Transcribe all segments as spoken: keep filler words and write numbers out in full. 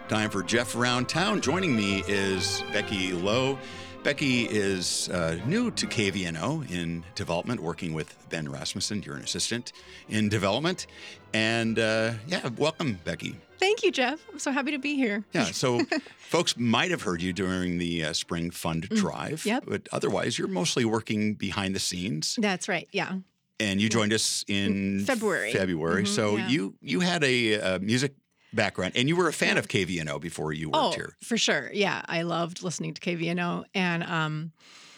Time for Jeff Around Town. Joining me is Becky Lowe. Becky is uh, new to K V N O in development, working with Ben Rasmussen. You're an assistant in development. And uh, yeah, welcome, Becky. Thank you, Jeff. I'm so happy to be here. Yeah, so folks might have heard you during the uh, Spring Fund Drive. Mm, yep. But otherwise, you're mostly working behind the scenes. That's right, yeah. And you joined us in February. February. Mm-hmm, so yeah. you you had a, a music background, and you were a fan yeah. of K V N O before you worked oh, here. For sure. Yeah, I loved listening to K V N O, and um,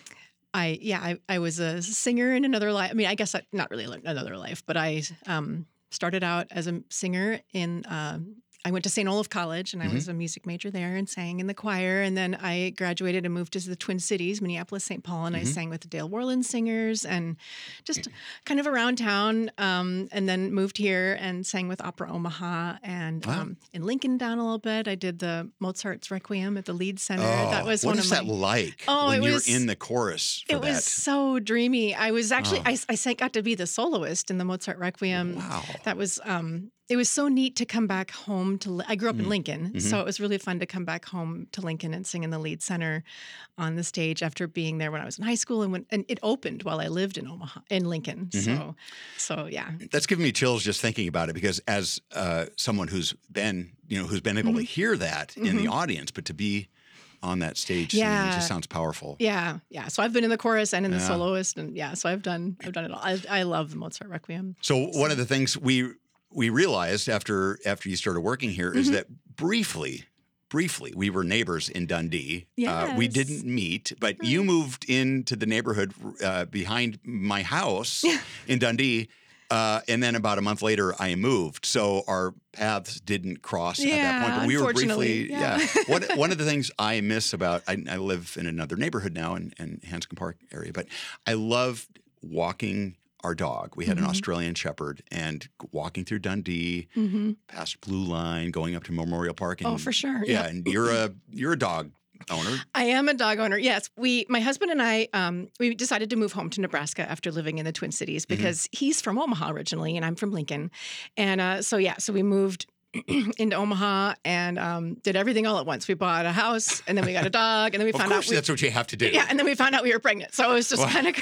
I yeah, I, I was a singer in another life. I mean, I guess I, not really another life, but I um, started out as a singer in. Uh, I went to Saint Olaf College, and I mm-hmm. was a music major there and sang in the choir. And then I graduated and moved to the Twin Cities, Minneapolis, Saint Paul, and mm-hmm. I sang with the Dale Worland Singers and just kind of around town. Um, and then moved here and sang with Opera Omaha and wow. um, in Lincoln down a little bit. I did the Mozart's Requiem at the Leeds Center. Oh, that was what one is of that my, like oh, when it you're was, in the chorus for it that? It was so dreamy. I was actually, oh. I, I sang, got to be the soloist in the Mozart Requiem. Wow. That was... Um, It was so neat to come back home to. I grew up in Lincoln, mm-hmm. so it was really fun to come back home to Lincoln and sing in the Leeds Center on the stage after being there when I was in high school, and when and it opened while I lived in Omaha, in Lincoln. Mm-hmm. So, so yeah, that's giving me chills just thinking about it, because as uh, someone who's been, you know, who's been able mm-hmm. to hear that mm-hmm. in the audience, but to be on that stage, yeah, it just sounds powerful. Yeah, yeah. So I've been in the chorus and in the yeah. soloist, and yeah, so I've done, I've done it all. I, I love the Mozart Requiem. So, so one of the things we. We realized after after you started working here mm-hmm. is that briefly, briefly, we were neighbors in Dundee. Yes. Uh, we didn't meet, but right. you moved into the neighborhood uh, behind my house in Dundee. Uh, and then about a month later, I moved. So our paths didn't cross yeah, at that point. But we were briefly, yeah. yeah. one, one of the things I miss about, I, I live in another neighborhood now in, in Hanscom Park area, but I love walking our dog. We had mm-hmm. an Australian Shepherd, and walking through Dundee, mm-hmm. past Blue Line, going up to Memorial Park. And, oh, for sure. Yeah, yeah. and you're a you're a dog owner. I am a dog owner. Yes, we, my husband and I, um, we decided to move home to Nebraska after living in the Twin Cities because mm-hmm. he's from Omaha originally, and I'm from Lincoln, and uh, so yeah, so we moved into Omaha and um, did everything all at once. We bought a house, and then we got a dog, and then we well, found of out course we, that's what you have to do. Yeah, and then we found out we were pregnant. So it was just well. kind of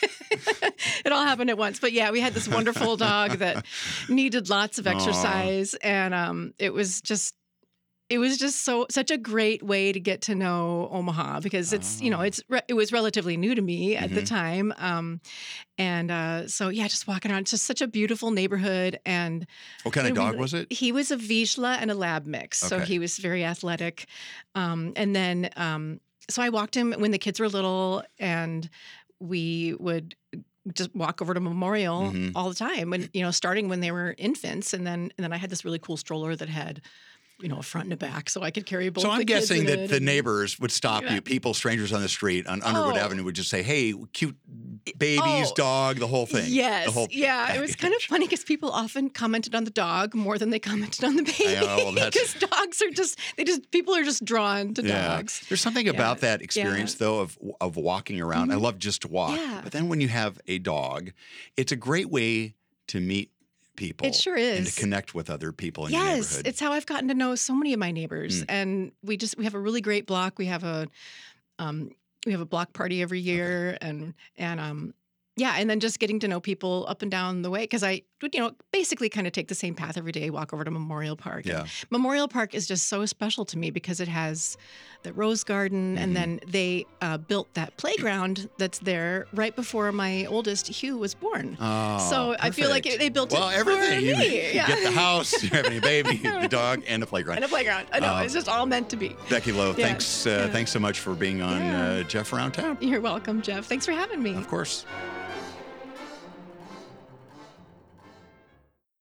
it all happened at once. But yeah, we had this wonderful dog that needed lots of exercise, Aww. and um, it was just. It was just so such a great way to get to know Omaha, because it's, oh. you know, it's re- it was relatively new to me at mm-hmm. the time. Um, and uh, so, yeah, just walking around. It's just such a beautiful neighborhood. And what kind of dog we, was it? He was a Vizsla and a Lab mix. Okay. So he was very athletic. Um, and then um, so I walked him when the kids were little, and we would just walk over to Memorial mm-hmm. all the time. And, you know, starting when they were infants. And then and then I had this really cool stroller that had, you know, a front and a back, so I could carry both. So I'm the kids guessing in that it the and, neighbors would stop yeah. you, people, strangers on the street on Underwood oh. Avenue would just say, "Hey, cute babies, oh. dog, the whole thing." Yes, the whole yeah. package. It was kind of funny because people often commented on the dog more than they commented on the baby. Oh, because dogs are just they just people are just drawn to yeah. dogs. There's something yeah. about that experience yeah. though of of walking around. Mm-hmm. I love just to walk, yeah. but then when you have a dog, it's a great way to meet people. It sure is. And to connect with other people in yes, your neighborhood. It's how I've gotten to know so many of my neighbors. Mm. And we just we have a really great block. We have a um we have a block party every year, okay. and and um yeah, and then just getting to know people up and down the way, because I would, you know, basically kind of take the same path every day, walk over to Memorial Park. Yeah. And Memorial Park is just so special to me because it has the Rose Garden, mm-hmm. and then they uh, built that playground that's there right before my oldest, Hugh, was born. Oh, so perfect. I feel like it, they built well, it everything. for you, me. You yeah. get the house, you have a baby, the dog, and a playground. And a playground. I know, Uh, it's just all meant to be. Becky Lowe, Yeah. thanks, uh, Yeah. thanks so much for being on Yeah. uh, Jeff Around Town. You're welcome, Jeff. Thanks for having me. Of course.